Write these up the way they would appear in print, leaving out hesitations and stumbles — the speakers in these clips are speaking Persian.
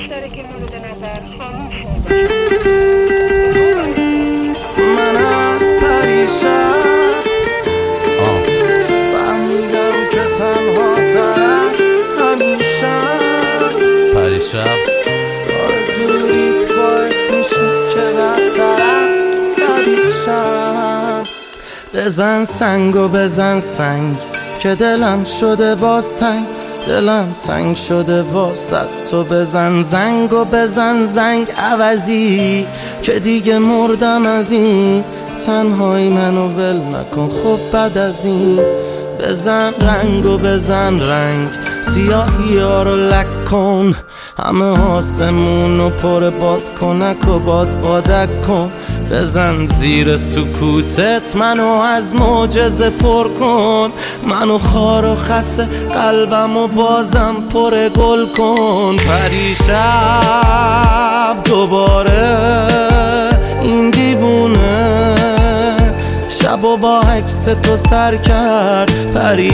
بیشتره که مورد نظر خاموش من از پریشب فهمیدم که تنها ترش همیشم پریشب دوریت باعث میشه که بدترم سریشم. بزن سنگ و بزن سنگ که دلم شده باز تنگ، دلم تنگ شده واسه تو. بزن زنگ و بزن زنگ عوضی که دیگه مردم از این تنهایی، منو ول نکن خب بعد از این. بزن رنگ و بزن رنگ سیاهی ها رو لک کن، همه آسمون رو پر باد کنک و بادک کن. بزن زیر سکوتت منو از معجزه پر کن، منو خار و خسته قلبم و بازم پر گل کن. پریشب دوباره این دیوونه شب و با عکس تو سر کرد.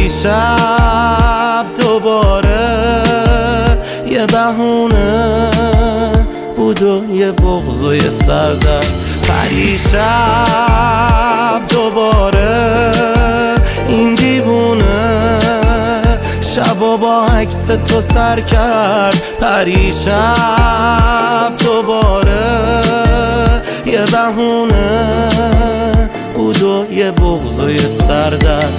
پریشب دوباره یه بهونه بود و یه بغض و یه سردرد. پریشب دوباره این دیوونه شب و با عکس تو سر کرد. پریشب دوباره یه بهونه بود و یه بغض و یه سردرد.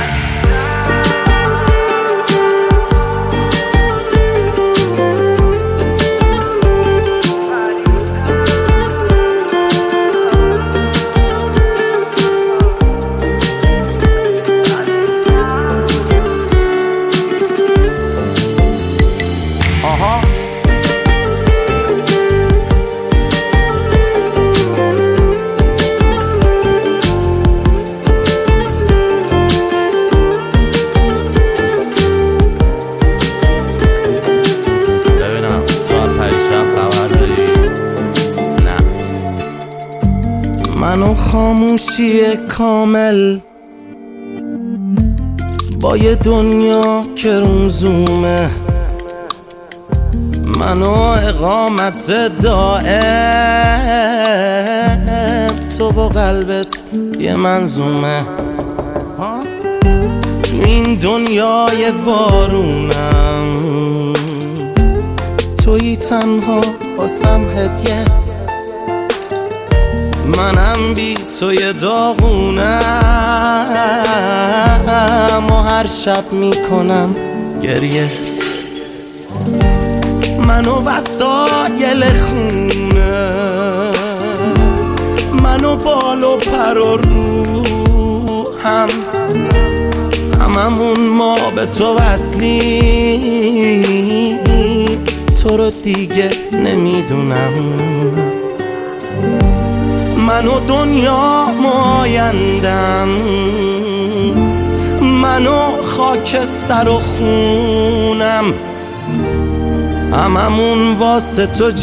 منو خاموشی کامل با یه دنیا که روزومه، منو اقامت دائم تو با قلبت یه منظومه. تو این دنیای وارونم تویی تنها واسم هدیه، منم بی توی داغونم و هر شب میکنم گریه. منو وسایل خونه، منو بال و پر و روحم، هممون ما به تو وصلیم، تو رو دیگه نمیدونم. منو دنیا آیندم، منو خاک سر و خونم، هممون واسه تو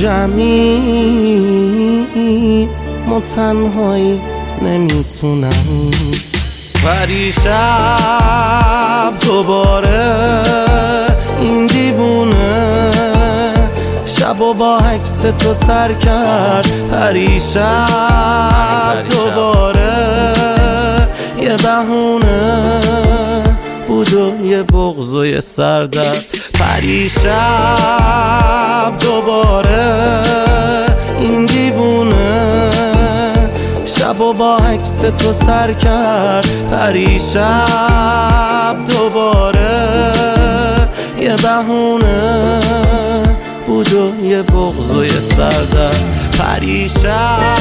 جمعی، ما تنهایی نمیتونم. پریشب دوباره این دیوونه شب و با عکس تو سر کرد. پریشب دوباره یه بهونه بود و یه بغض و یه سردرد. پریشب دوباره این دیوونه شب و با عکس تو سر کرد. پریشب دوباره یه بهونه بود و یه بغض و یه سردرد. پریشب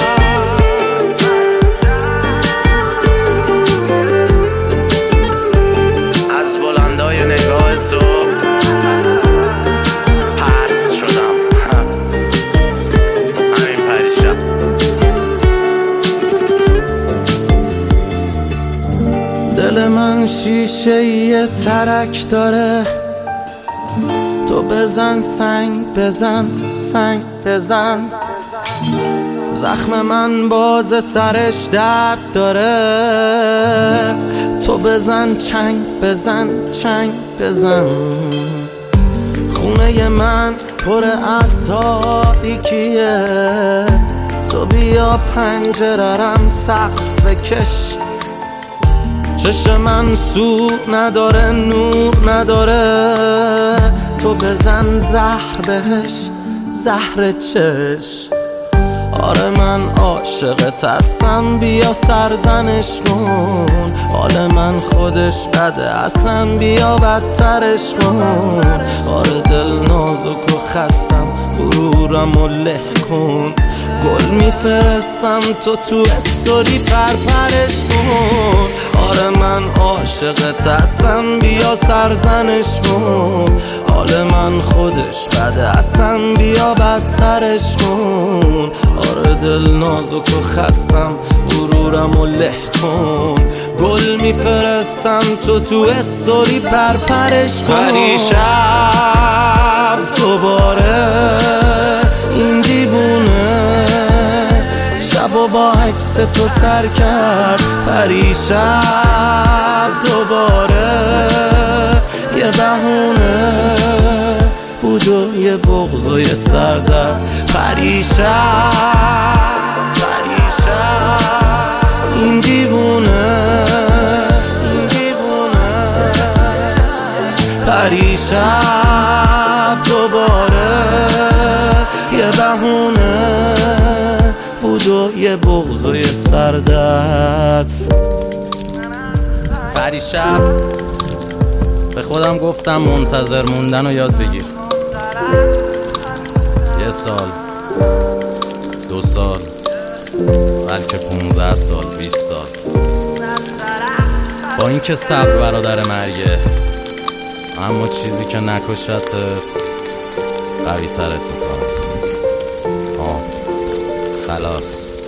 از بلندای نگاه تو پرت شدم. همین پریشب دل من شیشه یه ترک داره، تو بزن سنگ بزن سنگ بزن. زخم من باز سرش درد داره، تو بزن چنگ بزن چنگ بزن. خونه من پر از تاریکیه، تو بیا پنجره‌رم سقف کش. چشم من سو نداره نور نداره، تو بزن زهر بهش زهر چش. آره من عاشقت هستم بیا سرزنش کن، حال من خودش بده اصلا بیا بدترش کن. آره دل نازک و خستم غرورم و له کن، گل میفرستم تو استوری پرپرش کن. آره من عاشقت هستم بیا سرزنش کن، حال من خودش بده اصلا بیا بدترش کن. آره دل نازک و خستم غرورم و له کن، گل میفرستم تو استوری پرپرش کن. پریشب دوباره این دیوونه شب و با عکس تو سر کرد. پریشب دوباره یه بهونه بود و یه بغض و یه سردرد. پریشب این دیوونه پریشب دوباره یه بهونه بود و یه بغض و یه سردرد. پریشب به خودم گفتم منتظر موندن رو یاد بگیر. 1 سال 2 سال بلکه 15 سال 20 سال، با اینکه صبر برادر مرگه، اما چیزی که نکشتت قوی ترت میکنه. خلاص